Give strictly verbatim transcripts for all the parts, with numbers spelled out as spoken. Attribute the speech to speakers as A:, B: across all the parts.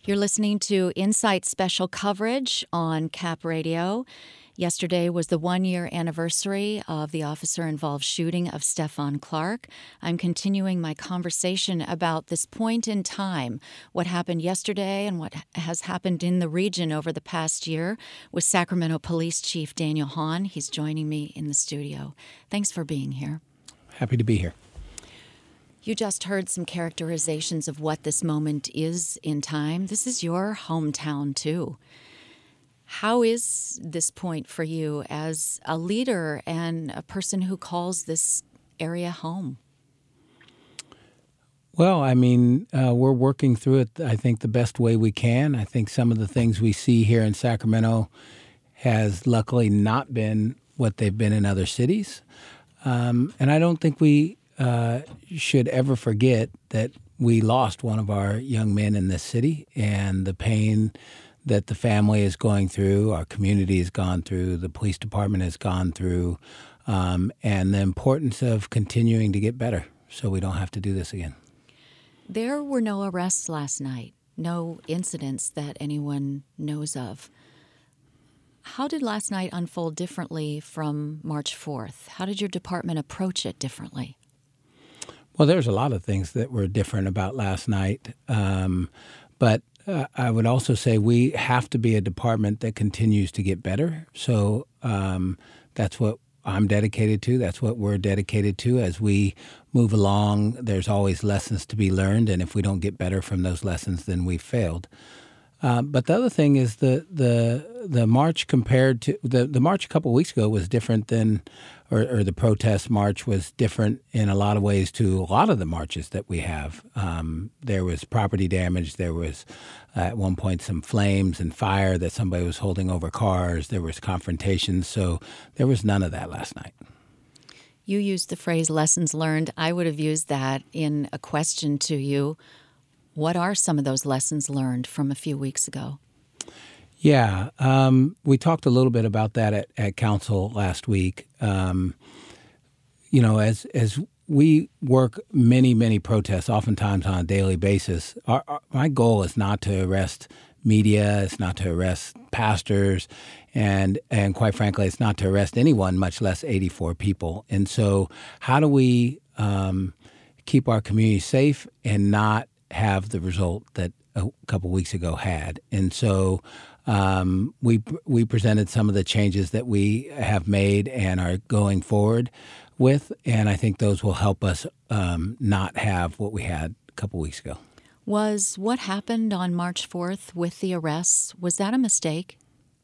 A: You're listening to Insight Special coverage on Cap Radio. Yesterday was the one-year anniversary of the officer-involved shooting of Stephon Clark. I'm continuing my conversation about this point in time, what happened yesterday and what has happened in the region over the past year, with Sacramento Police Chief Daniel Hahn. He's joining me in the studio. Thanks for being here.
B: Happy to be here.
A: You just heard some characterizations of what this moment is in time. This is your hometown, too. How is this point for you as a leader and a person who calls this area home?
B: Well, I mean, uh, we're working through it, I think, the best way we can. I think some of the things we see here in Sacramento has luckily not been what they've been in other cities. Um, and I don't think we uh, should ever forget that we lost one of our young men in this city, and the pain that the family is going through, our community has gone through, the police department has gone through, um, and the importance of continuing to get better so we don't have to do this again.
A: There were no arrests last night, no incidents that anyone knows of. How did last night unfold differently from March fourth? How did your department approach it differently?
B: Well, there's a lot of things that were different about last night, um, but Uh, I would also say we have to be a department that continues to get better. So um, that's what I'm dedicated to. That's what we're dedicated to. As we move along, there's always lessons to be learned. And if we don't get better from those lessons, then we've failed. Uh, but the other thing is the the the march compared to the, the march a couple of weeks ago was different than, or, or the protest march was different in a lot of ways to a lot of the marches that we have. Um, there was property damage. There was uh, at one point some flames and fire that somebody was holding over cars. There was confrontations. So there was none of that last night.
A: You used the phrase lessons learned. I would have used that in a question to you. What are some of those lessons learned from a few weeks ago?
B: Yeah, um, we talked a little bit about that at, at council last week. Um, you know, as as we work many, many protests, oftentimes on a daily basis, our, our, my goal is not to arrest media, it's not to arrest pastors, and and quite frankly, it's not to arrest anyone, much less eighty-four people. And so how do we um, keep our community safe and not have the result that a couple weeks ago had? And so um, we we presented some of the changes that we have made and are going forward with, and I think those will help us um, not have what we had a couple weeks ago.
A: Was what happened on March fourth with the arrests, was that a mistake?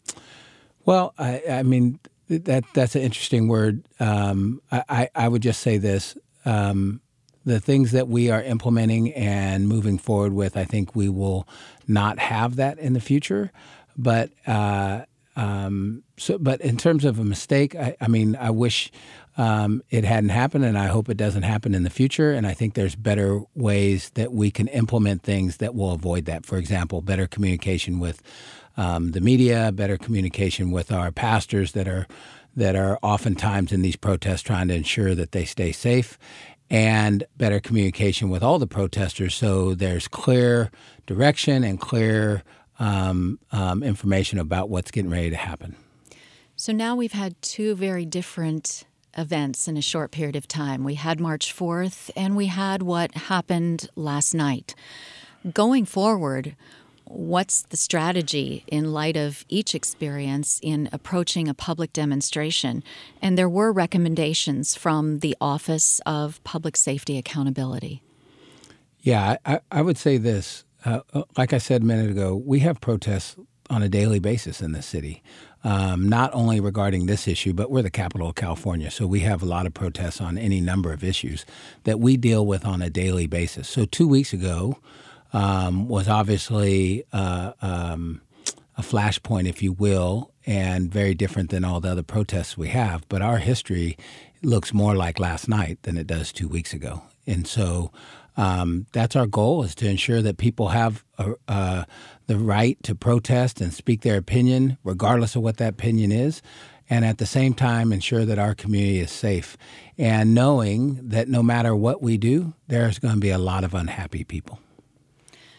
B: Well, I, I mean, that that's an interesting word. Um, I, I, I would just say this. Um, The things that we are implementing and moving forward with, I think we will not have that in the future. But uh, um, so, but in terms of a mistake, I, I mean, I wish um, it hadn't happened, and I hope it doesn't happen in the future. And I think there's better ways that we can implement things that will avoid that. For example, better communication with um, the media, better communication with our pastors that are that are oftentimes in these protests trying to ensure that they stay safe, and better communication with all the protesters so there's clear direction and clear um, um, information about what's getting ready to happen.
A: So now we've had two very different events in a short period of time. We had March fourth, and we had what happened last night. Going forward, what's the strategy in light of each experience in approaching a public demonstration? And there were recommendations from the Office of Public Safety Accountability.
B: Yeah, I, I would say this. Uh, like I said a minute ago, we have protests on a daily basis in this city, um, not only regarding this issue, but we're the capital of California. So we have a lot of protests on any number of issues that we deal with on a daily basis. So two weeks ago, Um, was obviously uh, um, a flashpoint, if you will, and very different than all the other protests we have. But our history looks more like last night than it does two weeks ago. And so um, that's our goal, is to ensure that people have a, uh, the right to protest and speak their opinion, regardless of what that opinion is, and at the same time ensure that our community is safe. And knowing that no matter what we do, there's going to be a lot of unhappy people.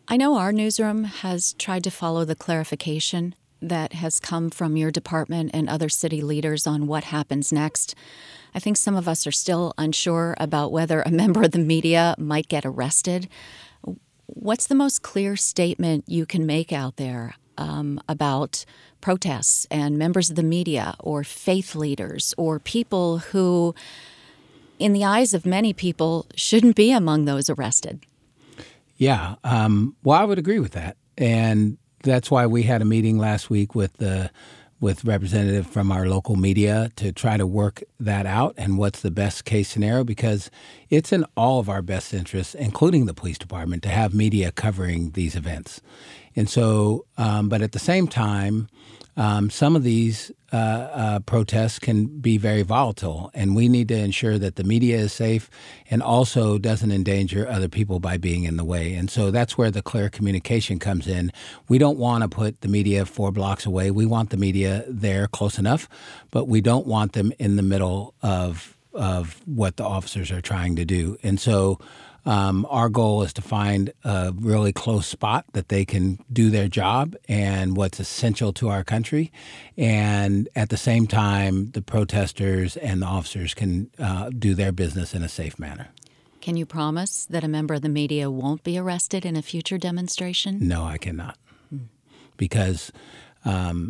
A: I know our newsroom has tried to follow the clarification that has come from your department and other city leaders on what happens next. I think some of us are still unsure about whether a member of the media might get arrested. What's the most clear statement you can make out there um, about protests and members of the media or faith leaders or people who, in the eyes of many people, shouldn't be among those arrested?
B: Yeah, um, well, I would agree with that. And that's why we had a meeting last week with the with representative from our local media to try to work that out and what's the best case scenario, because it's in all of our best interests, including the police department, to have media covering these events. And so, um, but at the same time, um, some of these uh, uh, protests can be very volatile, and we need to ensure that the media is safe and also doesn't endanger other people by being in the way. And so that's where the clear communication comes in. We don't want to put the media four blocks away. We want the media there close enough, but we don't want them in the middle of of what the officers are trying to do. And so Um, our goal is to find a really close spot that they can do their job and what's essential to our country. And at the same time, the protesters and the officers can uh, do their business in a safe manner.
A: Can you promise that a member of the media won't be arrested in a future demonstration?
B: No, I cannot. Hmm. Because um,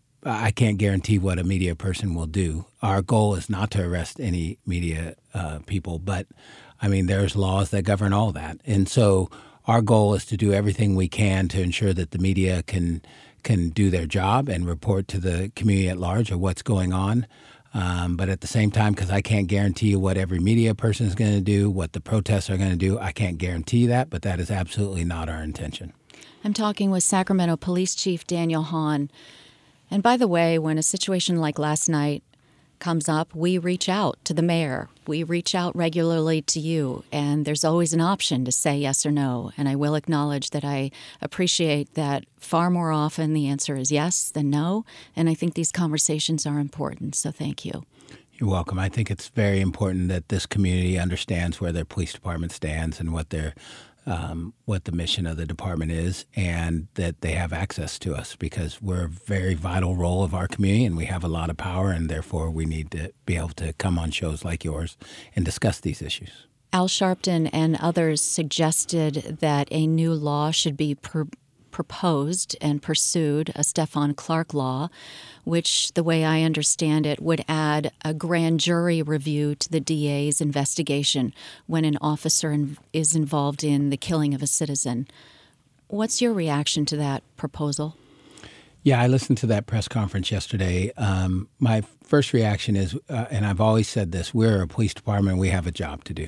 B: I can't guarantee what a media person will do. Our goal is not to arrest any media uh, people, but I mean, there's laws that govern all that. And so our goal is to do everything we can to ensure that the media can can do their job and report to the community at large of what's going on. Um, but at the same time, because I can't guarantee you what every media person is going to do, what the protests are going to do, I can't guarantee that, but that is absolutely not our intention.
A: I'm talking with Sacramento Police Chief Daniel Hahn. And by the way, when a situation like last night comes up, we reach out to the mayor. We reach out regularly to you, and there's always an option to say yes or no. And I will acknowledge that I appreciate that far more often the answer is yes than no, and I think these conversations are important, so thank you.
B: You're welcome. I think it's very important that this community understands where their police department stands and what their Um, what the mission of the department is, and that they have access to us, because we're a very vital role of our community and we have a lot of power, and therefore we need to be able to come on shows like yours and discuss these issues.
A: Al Sharpton and others suggested that a new law should be pr- proposed and pursued, a Stephon Clark law, which, the way I understand it, would add a grand jury review to the D A's investigation when an officer in, is involved in the killing of a citizen. What's your reaction to that proposal?
B: Yeah, I listened to that press conference yesterday. Um, my first reaction is, uh, and I've always said this, we're a police department, we have a job to do.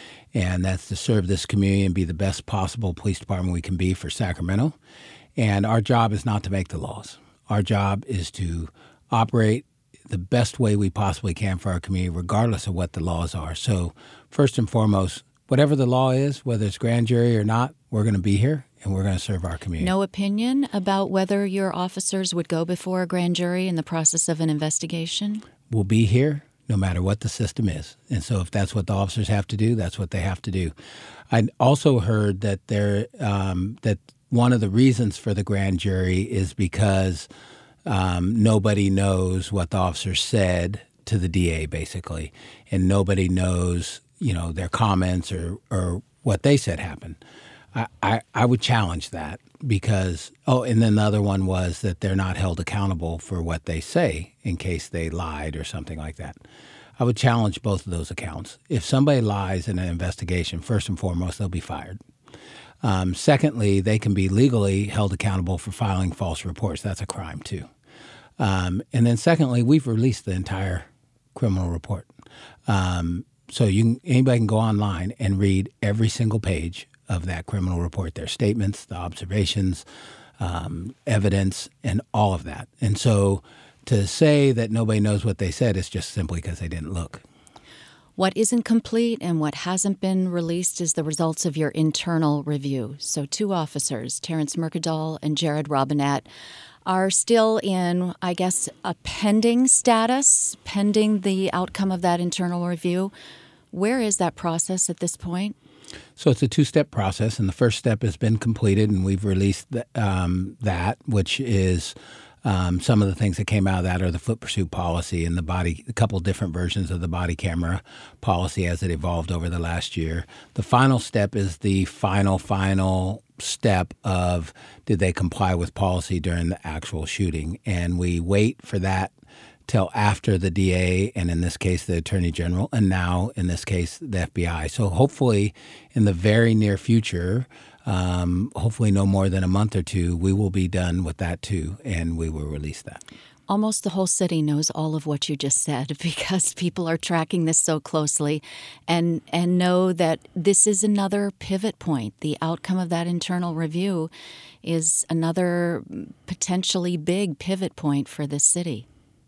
B: And that's to serve this community and be the best possible police department we can be for Sacramento. And our job is not to make the laws. Our job is to operate the best way we possibly can for our community, regardless of what the laws are. So first and foremost, whatever the law is, whether it's grand jury or not, we're going to be here and we're going to serve our community.
A: No opinion about whether your officers would go before a grand jury in the process of an investigation?
B: We'll be here no matter what the system is. And so if that's what the officers have to do, that's what they have to do. I also heard that there um, that one of the reasons for the grand jury is because um, nobody knows what the officers said to the D A, basically, and nobody knows, you know, their comments or, or what they said happened. I, I, I would challenge that because, oh, and then the other one was that they're not held accountable for what they say in case they lied or something like that. I would challenge both of those accounts. If somebody lies in an investigation, first and foremost, they'll be fired. Um, secondly, they can be legally held accountable for filing false reports. That's a crime, too. Um, and then secondly, we've released the entire criminal report. Um, so you can, anybody can go online and read every single page of that criminal report, their statements, the observations, um, evidence, and all of that. And so to say that nobody knows what they said is just simply because they didn't look.
A: What isn't complete and what hasn't been released is the results of your internal review. So two officers, Terrence Mercadal and Jared Robinette, are still in, I guess, a pending status, pending the outcome of that internal review. Where is that process at this point?
B: So it's a two-step process, and the first step has been completed, and we've released the, um, that, which is um, some of the things that came out of that are the foot pursuit policy and the body, a couple different versions of the body camera policy as it evolved over the last year. The final step is the final, final step of did they comply with policy during the actual shooting, and we wait for that till after the D A, and in this case, the Attorney General, and now, in this case, the F B I. So hopefully, in the very near future, um, hopefully no more than a month or two, we will be done with that too, and we will release that.
A: Almost the whole city knows all of what you just said because people are tracking this so closely and, and know that this is another pivot point. The outcome of that internal review is another potentially big pivot point for this city.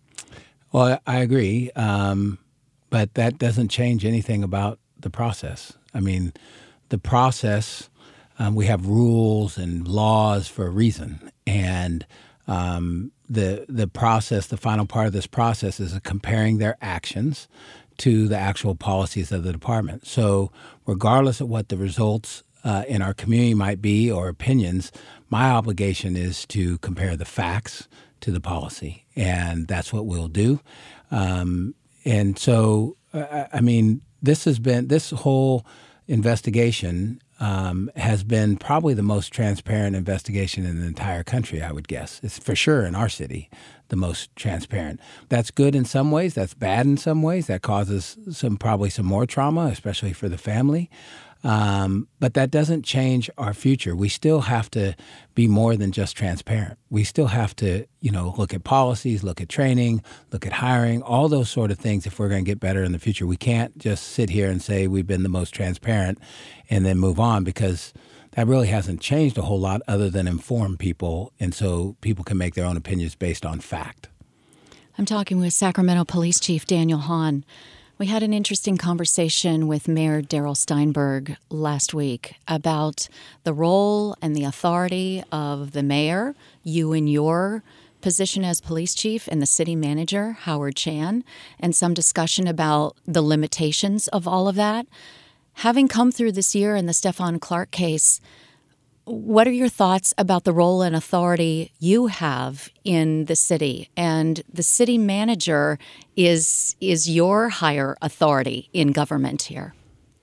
B: Well, I agree, um, but that doesn't change anything about the process. I mean, the process, um, we have rules and laws for a reason, and um, the the process, the final part of this process is comparing their actions to the actual policies of the department. So regardless of what the results uh, in our community might be or opinions, my obligation is to compare the facts to the policy, and that's what we'll do. Um, and so, uh, I mean, this has been, this whole investigation um, has been probably the most transparent investigation in the entire country, I would guess. It's for sure in our city, the most transparent. That's good in some ways. That's bad in some ways. That causes some, probably some more trauma, especially for the family. Um, but that doesn't change our future. We still have to be more than just transparent. We still have to, you know, look at policies, look at training, look at hiring, all those sort of things if we're going to get better in the future. We can't just sit here and say we've been the most transparent and then move on, because that really hasn't changed a whole lot other than inform people, and so people can make their own opinions based on fact.
A: I'm talking with Sacramento Police Chief Daniel Hahn. We had an interesting conversation with Mayor Darrell Steinberg last week about the role and the authority of the mayor, you in your position as police chief, and the city manager, Howard Chan, and some discussion about the limitations of all of that. Having come through this year in the Stephon Clark case, what are your thoughts about the role and authority you have in the city? And the city manager is is your higher authority in government here.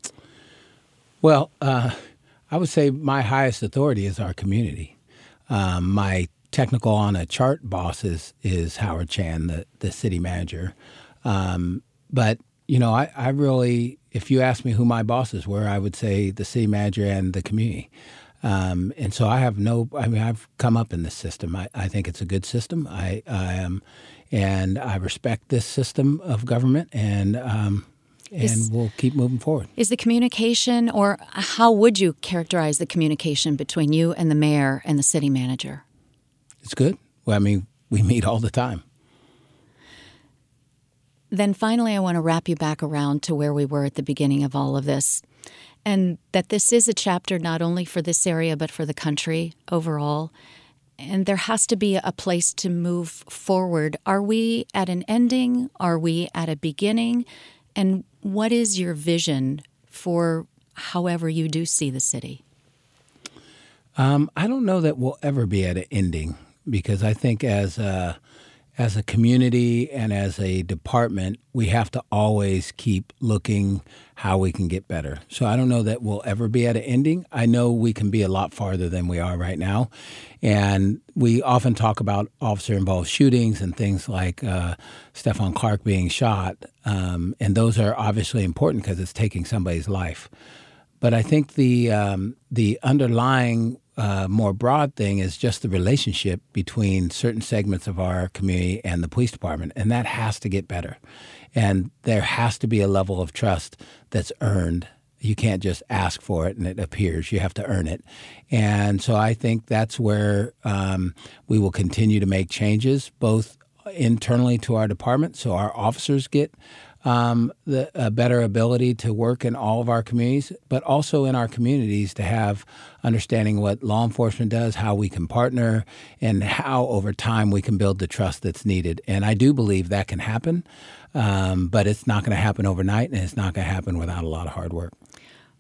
B: Well, uh, I would say my highest authority is our community. Um, my technical on a chart boss is, is Howard Chan, the, the city manager. Um, but, you know, I, I really, if you ask me who my bosses were, I would say the city manager and the community. Um, and so I have no, I mean, I've come up in this system. I, I think it's a good system. I, I am, and I respect this system of government, and um, and is, we'll keep moving forward.
A: Is the communication, or how would you characterize the communication between you and the mayor and the city manager?
B: It's good. Well, I mean, we meet all the time.
A: Then finally, I want to wrap you back around to where we were at the beginning of all of this. And that this is a chapter not only for this area, but for the country overall. And there has to be a place to move forward. Are we at an ending? Are we at a beginning? And what is your vision for however you do see the city?
B: Um, I don't know that we'll ever be at an ending, because I think as a, as a community and as a department, we have to always keep looking how we can get better. So I don't know that we'll ever be at an ending. I know we can be a lot farther than we are right now. And we often talk about officer-involved shootings and things like uh, Stephon Clark being shot. Um, and those are obviously important because it's taking somebody's life. But I think the um, the underlying uh, more broad thing is just the relationship between certain segments of our community and the police department, and that has to get better. And there has to be a level of trust that's earned. You can't just ask for it and it appears. You have to earn it. And so I think that's where um, we will continue to make changes, both internally to our department, so our officers get Um, the, a better ability to work in all of our communities, but also in our communities to have understanding what law enforcement does, how we can partner, and how over time we can build the trust that's needed. And I do believe that can happen, um, but it's not going to happen overnight, and it's not going to happen without a lot of hard work.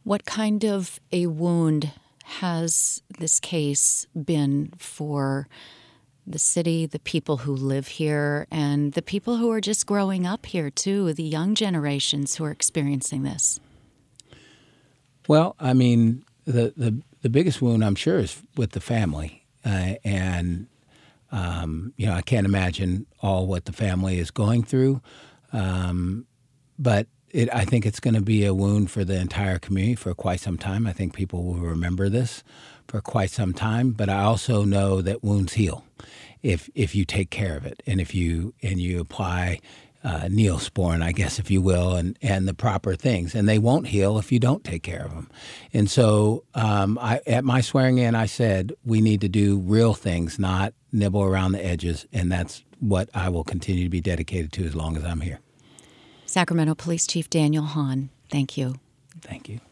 A: What kind of a wound has this case been for the city, the people who live here, and the people who are just growing up here, too, the young generations who are experiencing this?
B: Well, I mean, the, the, the biggest wound, I'm sure, is with the family. Uh, and, um, you know, I can't imagine all what the family is going through. Um, but it, I think it's going to be a wound for the entire community for quite some time. I think people will remember this for quite some time. But I also know that wounds heal if if you take care of it, and if you and you apply uh, Neosporin, I guess, if you will, and, and the proper things. And they won't heal if you don't take care of them. And so um, I, at my swearing in, I said we need to do real things, not nibble around the edges. And that's what I will continue to be dedicated to as long as I'm here.
A: Sacramento Police Chief Daniel Hahn, thank you.
B: Thank you.